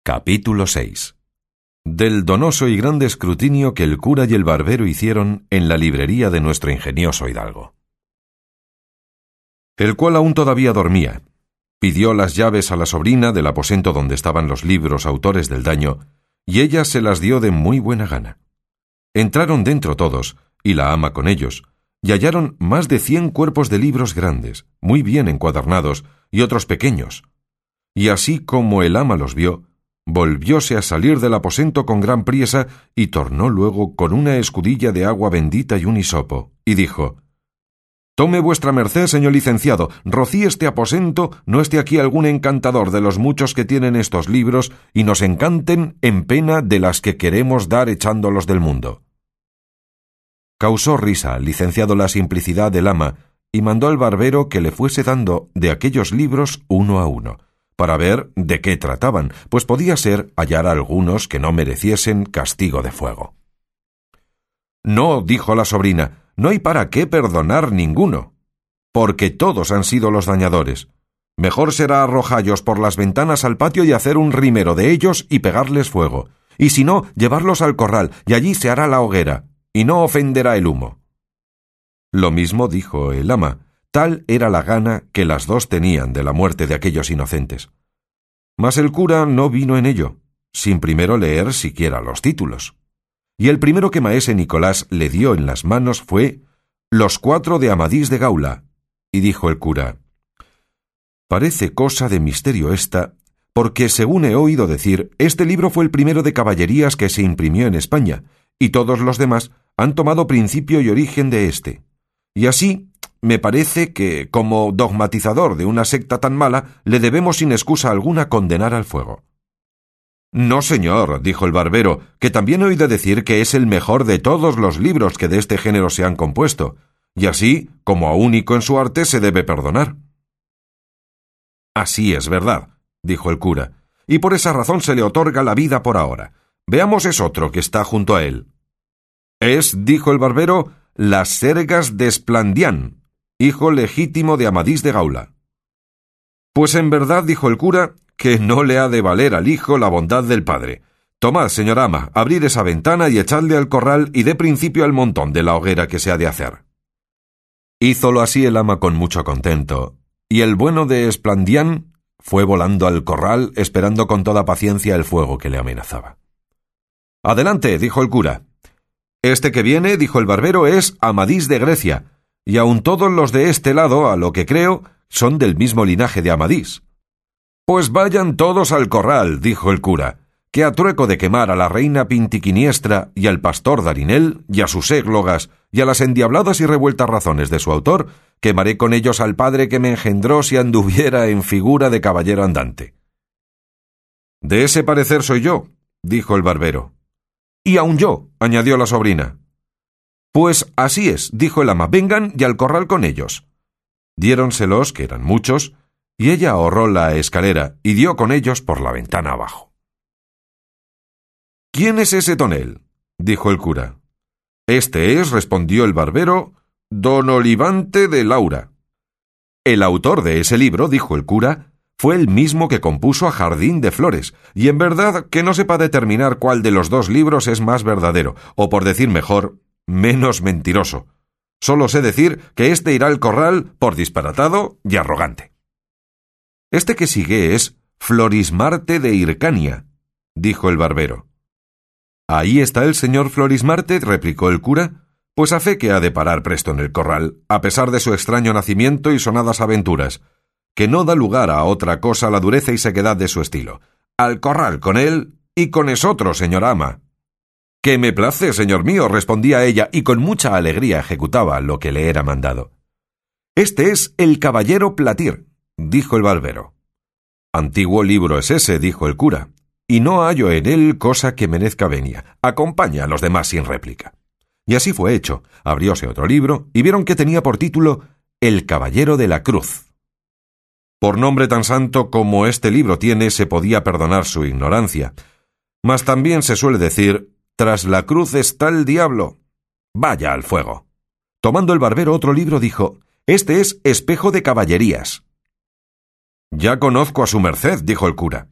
Capítulo 6. Del donoso y grande escrutinio que el cura y el barbero hicieron en la librería de nuestro ingenioso hidalgo. El cual aún todavía dormía. Pidió las llaves a la sobrina del aposento donde estaban los libros autores del daño, y ella se las dio de muy buena gana. Entraron dentro todos, y la ama con ellos, y hallaron más de 100 cuerpos de libros grandes, muy bien encuadernados, y otros pequeños. Y así como el ama los vio, volvióse a salir del aposento con gran priesa y tornó luego con una escudilla de agua bendita y un hisopo, y dijo: «Tome vuestra merced, señor licenciado, rocíe este aposento, no esté aquí algún encantador de los muchos que tienen estos libros, y nos encanten en pena de las que queremos dar echándolos del mundo». Causó risa al licenciado la simplicidad del ama, y mandó al barbero que le fuese dando de aquellos libros uno a uno, para ver de qué trataban, pues podía ser hallar algunos que no mereciesen castigo de fuego. «No», dijo la sobrina, «no hay para qué perdonar ninguno, porque todos han sido los dañadores. Mejor será arrojallos por las ventanas al patio y hacer un rimero de ellos y pegarles fuego, y si no, llevarlos al corral, y allí se hará la hoguera, y no ofenderá el humo». Lo mismo dijo el ama. Tal era la gana que las dos tenían de la muerte de aquellos inocentes. Mas el cura no vino en ello, sin primero leer siquiera los títulos. Y el primero que maese Nicolás le dio en las manos fue Los 4 de Amadís de Gaula, y dijo el cura: «Parece cosa de misterio esta, porque según he oído decir, este libro fue el primero de caballerías que se imprimió en España, y todos los demás han tomado principio y origen de éste. Y así me parece que, como dogmatizador de una secta tan mala, le debemos sin excusa alguna condenar al fuego». «No, señor», dijo el barbero, «que también he oído decir que es el mejor de todos los libros que de este género se han compuesto, y así, como a único en su arte, se debe perdonar». «Así es verdad», dijo el cura, «y por esa razón se le otorga la vida por ahora. Veamos es otro que está junto a él». «Es», dijo el barbero, «Las Sergas de Esplandián, hijo legítimo de Amadís de Gaula». «Pues en verdad», dijo el cura, «que no le ha de valer al hijo la bondad del padre. Tomad, señor ama, abrid esa ventana y echadle al corral y dé principio al montón de la hoguera que se ha de hacer». Hízolo así el ama con mucho contento, y el bueno de Esplandián fue volando al corral esperando con toda paciencia el fuego que le amenazaba. «Adelante», dijo el cura. «Este que viene», dijo el barbero, «es Amadís de Grecia, y aun todos los de este lado, a lo que creo, son del mismo linaje de Amadís». «Pues vayan todos al corral», dijo el cura, «que a trueco de quemar a la reina Pintiquiniestra y al pastor Darinel y a sus églogas y a las endiabladas y revueltas razones de su autor, quemaré con ellos al padre que me engendró si anduviera en figura de caballero andante». «De ese parecer soy yo», dijo el barbero. «Y aun yo», añadió la sobrina. «Pues así es», dijo el ama, «vengan y al corral con ellos». Diéronselos, que eran muchos, y ella ahorró la escalera y dio con ellos por la ventana abajo. «¿Quién es ese tonel?», dijo el cura. «Este es», respondió el barbero, «don Olivante de Laura». «El autor de ese libro», dijo el cura, «fue el mismo que compuso a Jardín de Flores, y en verdad que no sepa determinar cuál de los dos libros es más verdadero, o por decir mejor, menos mentiroso. Solo sé decir que éste irá al corral por disparatado y arrogante». «Este que sigue es Florismarte de Hircania», dijo el barbero. «Ahí está el señor Florismarte», replicó el cura, «pues a fe que ha de parar presto en el corral, a pesar de su extraño nacimiento y sonadas aventuras, que no da lugar a otra cosa la dureza y sequedad de su estilo. Al corral con él y con esotro, señor ama». «Que me place, señor mío», respondía ella, y con mucha alegría ejecutaba lo que le era mandado. «Este es el caballero Platir», dijo el barbero. «Antiguo libro es ese», dijo el cura, «y no hallo en él cosa que merezca venia. Acompaña a los demás sin réplica». Y así fue hecho. Abrióse otro libro, y vieron que tenía por título El caballero de la cruz. Por nombre tan santo como este libro tiene, se podía perdonar su ignorancia. Mas también se suele decir, tras la cruz está el diablo. Vaya al fuego. Tomando el barbero otro libro, dijo, este es Espejo de Caballerías. Ya conozco a su merced, dijo el cura.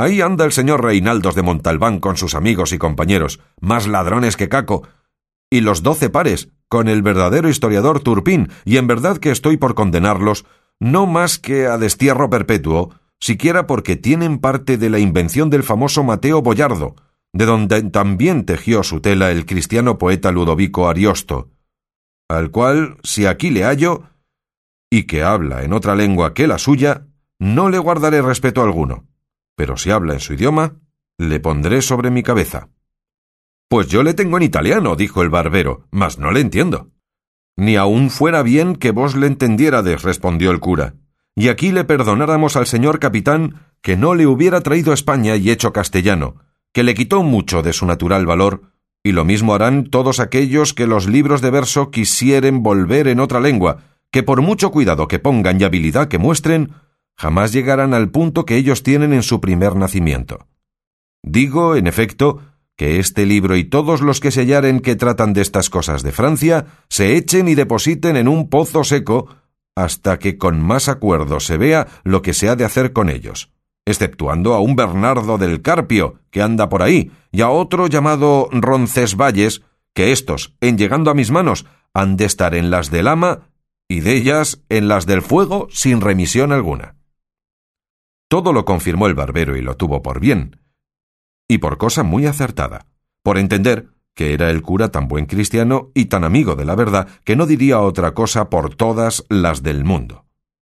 Ahí anda el señor Reinaldos de Montalbán con sus amigos y compañeros, más ladrones que Caco, y los 12 pares, con el verdadero historiador Turpín, y en verdad que estoy por condenarlos, no más que a destierro perpetuo, siquiera porque tienen parte de la invención del famoso Mateo Boyardo, de donde también tejió su tela el cristiano poeta Ludovico Ariosto, al cual, si aquí le hallo, y que habla en otra lengua que la suya, no le guardaré respeto alguno, pero si habla en su idioma, le pondré sobre mi cabeza. Pues yo le tengo en italiano, dijo el barbero, mas no le entiendo. Ni aun fuera bien que vos le entendiérades, respondió el cura, y aquí le perdonáramos al señor capitán que no le hubiera traído a España y hecho castellano, que le quitó mucho de su natural valor, y lo mismo harán todos aquellos que los libros de verso quisieren volver en otra lengua, que por mucho cuidado que pongan y habilidad que muestren, jamás llegarán al punto que ellos tienen en su primer nacimiento. Digo, en efecto, que este libro y todos los que se hallaren que tratan de estas cosas de Francia se echen y depositen en un pozo seco hasta que con más acuerdo se vea lo que se ha de hacer con ellos, exceptuando a un Bernardo del Carpio, que anda por ahí, y a otro llamado Roncesvalles, que éstos, en llegando a mis manos, han de estar en las del ama y de ellas en las del fuego sin remisión alguna. Todo lo confirmó el barbero y lo tuvo por bien, y por cosa muy acertada, por entender que era el cura tan buen cristiano y tan amigo de la verdad que no diría otra cosa por todas las del mundo.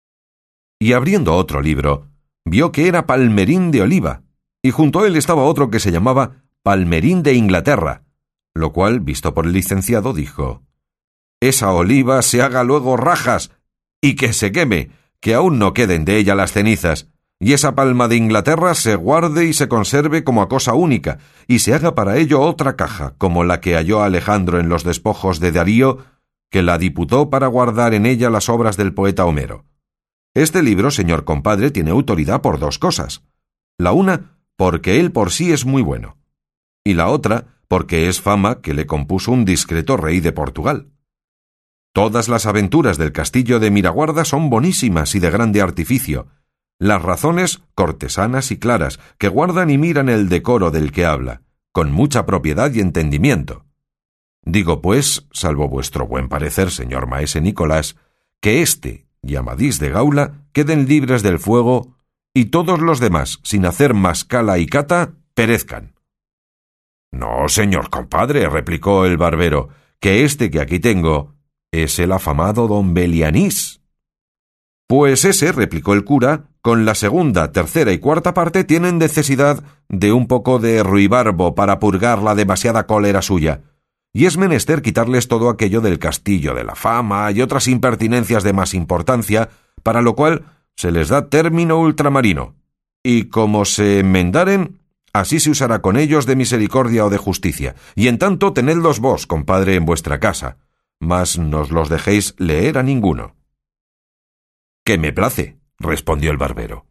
Y abriendo otro libro, vio que era Palmerín de Oliva, y junto a él estaba otro que se llamaba Palmerín de Inglaterra, lo cual, visto por el licenciado, dijo: «Esa oliva se haga luego rajas, y que se queme, que aún no queden de ella las cenizas, y esa palma de Inglaterra se guarde y se conserve como a cosa única, y se haga para ello otra caja, como la que halló Alejandro en los despojos de Darío, que la diputó para guardar en ella las obras del poeta Homero. Este libro, señor compadre, tiene autoridad por 2 cosas. La una, porque él por sí es muy bueno, y la otra, porque es fama que le compuso un discreto rey de Portugal. Todas las aventuras del castillo de Miraguarda son bonísimas y de grande artificio, las razones cortesanas y claras, que guardan y miran el decoro del que habla, con mucha propiedad y entendimiento. Digo, pues, salvo vuestro buen parecer, señor maese Nicolás, que éste y Amadís de Gaula queden libres del fuego, y todos los demás, sin hacer más cala y cata, perezcan. «No, señor compadre», replicó el barbero, «que este que aquí tengo es el afamado don Belianís». «Pues ese», replicó el cura, «con la segunda, tercera y cuarta parte tienen necesidad de un poco de ruibarbo para purgar la demasiada cólera suya, y es menester quitarles todo aquello del castillo de la fama y otras impertinencias de más importancia, para lo cual se les da término ultramarino, y como se enmendaren, así se usará con ellos de misericordia o de justicia, y en tanto tenedlos vos, compadre, en vuestra casa, mas nos los dejéis leer a ninguno». «Que me place», respondió el barbero.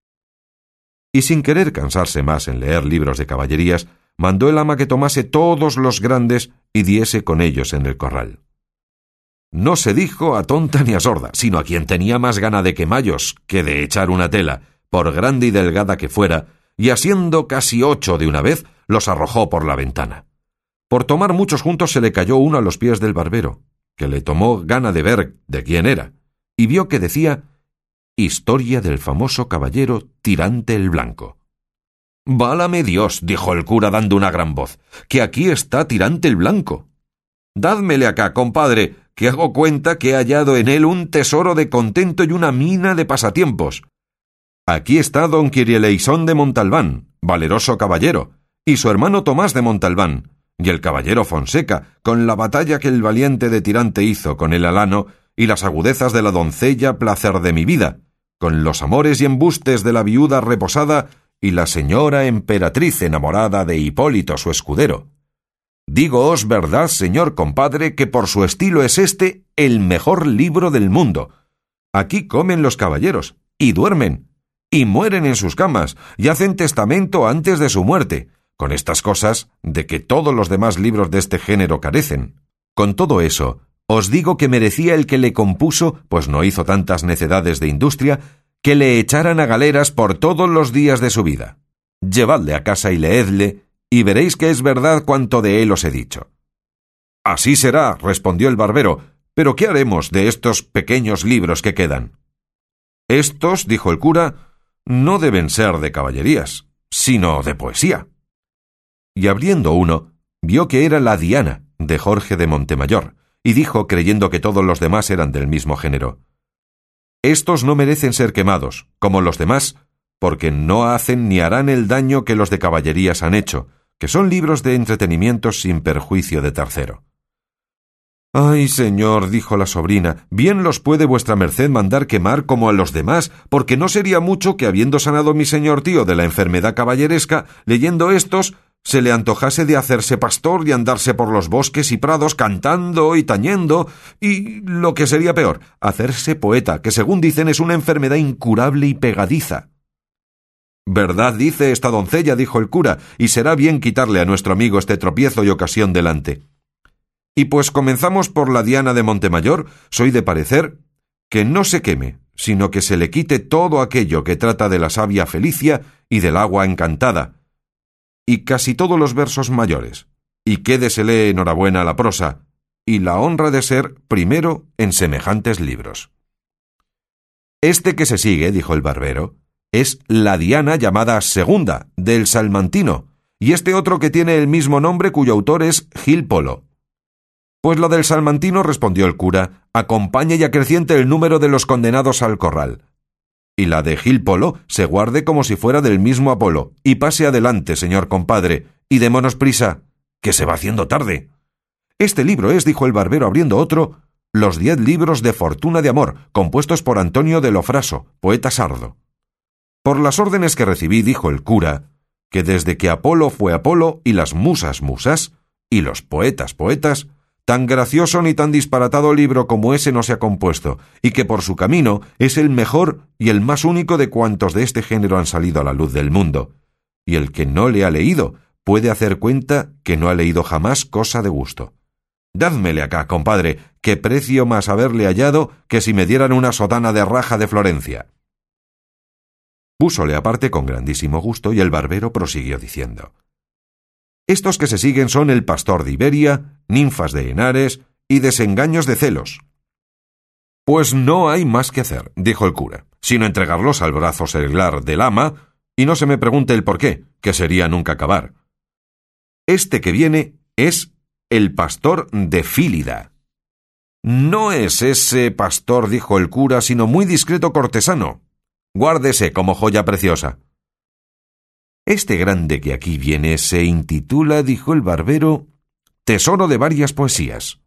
Y sin querer cansarse más en leer libros de caballerías, mandó el ama que tomase todos los grandes y diese con ellos en el corral. No se dijo a tonta ni a sorda, sino a quien tenía más gana de quemallos que de echar una tela, por grande y delgada que fuera, y asiendo casi 8 de una vez, los arrojó por la ventana. Por tomar muchos juntos se le cayó uno a los pies del barbero, que le tomó gana de ver de quién era, y vio que decía: «Historia del famoso caballero Tirante el Blanco». «Válame Dios», dijo el cura dando una gran voz, «que aquí está Tirante el Blanco. Dádmele acá, compadre, que hago cuenta que he hallado en él un tesoro de contento y una mina de pasatiempos. Aquí está don Quirieleisón de Montalbán, valeroso caballero, y su hermano Tomás de Montalbán, y el caballero Fonseca, con la batalla que el valiente de Tirante hizo con el alano y las agudezas de la doncella placer de mi vida, con los amores y embustes de la viuda reposada y la señora emperatriz enamorada de Hipólito su escudero. Dígoos verdad, señor compadre, que por su estilo es este el mejor libro del mundo. Aquí comen los caballeros, y duermen, y mueren en sus camas, y hacen testamento antes de su muerte, con estas cosas de que todos los demás libros de este género carecen. Con todo eso, os digo que merecía el que le compuso, pues no hizo tantas necedades de industria, que le echaran a galeras por todos los días de su vida. llevadle a casa y leedle, y veréis que es verdad cuanto de él os he dicho. Así será, respondió el barbero, pero ¿qué haremos de estos pequeños libros que quedan? Estos, dijo el cura, no deben ser de caballerías, sino de poesía. Y abriendo uno, vio que era la Diana, de Jorge de Montemayor, y dijo, creyendo que todos los demás eran del mismo género: estos no merecen ser quemados, como los demás, porque no hacen ni harán el daño que los de caballerías han hecho, que son libros de entretenimiento sin perjuicio de tercero. Ay, señor, dijo la sobrina, bien los puede vuestra merced mandar quemar como a los demás, porque no sería mucho que, habiendo sanado mi señor tío de la enfermedad caballeresca, leyendo estos, se le antojase de hacerse pastor y andarse por los bosques y prados cantando y tañendo, y, lo que sería peor, hacerse poeta, que según dicen es una enfermedad incurable y pegadiza. Verdad dice esta doncella, dijo el cura, y será bien quitarle a nuestro amigo este tropiezo y ocasión delante. Y pues comenzamos por la Diana de Montemayor, soy de parecer que no se queme, sino que se le quite todo aquello que trata de la sabia Felicia y del agua encantada, y casi todos los versos mayores, y quédesele enhorabuena la prosa, y la honra de ser primero en semejantes libros. Este que se sigue, dijo el barbero, es la Diana llamada Segunda, del Salmantino, y este otro que tiene el mismo nombre cuyo autor es Gil Polo. Pues la del Salmantino, respondió el cura, acompañe y acreciente el número de los condenados al corral. Y la de Gil Polo se guarde como si fuera del mismo Apolo, y pase adelante, señor compadre, y démonos prisa, que se va haciendo tarde. Este libro es, dijo el barbero abriendo otro, los 10 libros de Fortuna de Amor, compuestos por Antonio de Lofraso, poeta sardo. Por las órdenes que recibí, dijo el cura, que desde que Apolo fue Apolo y las musas musas, y los poetas poetas, tan gracioso ni tan disparatado libro como ese no se ha compuesto, y que por su camino es el mejor y el más único de cuantos de este género han salido a la luz del mundo. Y el que no le ha leído puede hacer cuenta que no ha leído jamás cosa de gusto. Dádmele acá, compadre, que precio más haberle hallado que si me dieran una sotana de raja de Florencia. Púsole aparte con grandísimo gusto y el barbero prosiguió diciendo: estos que se siguen son El pastor de Iberia, Ninfas de Henares y Desengaños de celos. Pues no hay más que hacer, dijo el cura, sino entregarlos al brazo seglar del ama, y no se me pregunte el por qué, que sería nunca acabar. Este que viene es El pastor de Fílida. No es ese pastor, dijo el cura, sino muy discreto cortesano. Guárdese como joya preciosa. Este grande que aquí viene se intitula, dijo el barbero, Tesoro de varias poesías.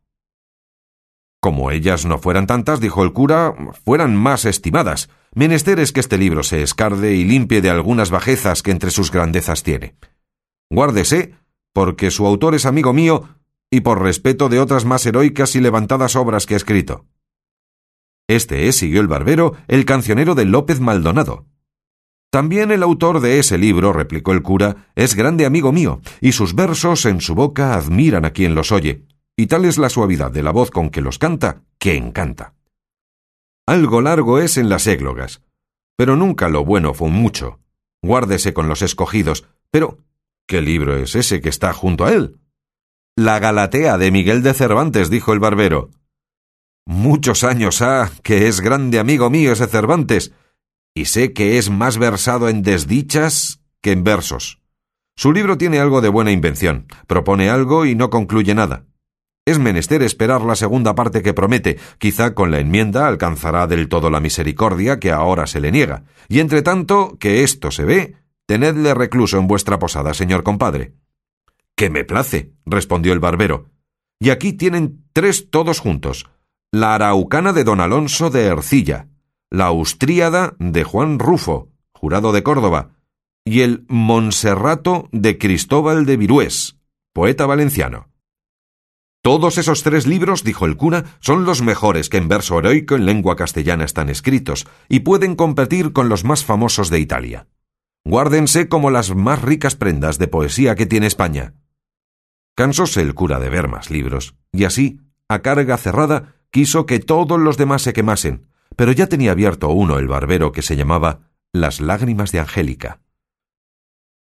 Como ellas no fueran tantas, dijo el cura, fueran más estimadas. Menester es que este libro se escarde y limpie de algunas bajezas que entre sus grandezas tiene. Guárdese, porque su autor es amigo mío, y por respeto de otras más heroicas y levantadas obras que ha escrito. Este es, siguió el barbero, el cancionero de López Maldonado. También el autor de ese libro, replicó el cura, es grande amigo mío, y sus versos en su boca admiran a quien los oye, y tal es la suavidad de la voz con que los canta, que encanta. Algo largo es en las églogas, pero nunca lo bueno fue mucho. Guárdese con los escogidos, pero ¿qué libro es ese que está junto a él? La Galatea de Miguel de Cervantes, dijo el barbero. Muchos años ha que es grande amigo mío ese Cervantes, y sé que es más versado en desdichas que en versos. Su libro tiene algo de buena invención, propone algo y no concluye nada. Es menester esperar la segunda parte que promete, quizá con la enmienda alcanzará del todo la misericordia que ahora se le niega, y entre tanto que esto se ve, tenedle recluso en vuestra posada, señor compadre. —Que me place —respondió el barbero—, y aquí tienen 3 todos juntos, la Araucana de don Alonso de Ercilla, la Austríada de Juan Rufo, jurado de Córdoba, y el Monserrato de Cristóbal de Virués, poeta valenciano. Todos esos 3 libros, dijo el cura, son los mejores que en verso heroico en lengua castellana están escritos, y pueden competir con los más famosos de Italia. Guárdense como las más ricas prendas de poesía que tiene España. Cansóse el cura de ver más libros, y así, a carga cerrada, quiso que todos los demás se quemasen, pero ya tenía abierto uno el barbero que se llamaba Las lágrimas de Angélica.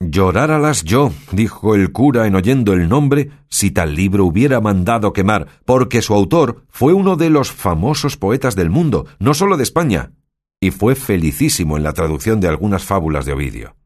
Lloráralas yo, dijo el cura en oyendo el nombre, si tal libro hubiera mandado quemar, porque su autor fue uno de los famosos poetas del mundo, no solo de España, y fue felicísimo en la traducción de algunas fábulas de Ovidio.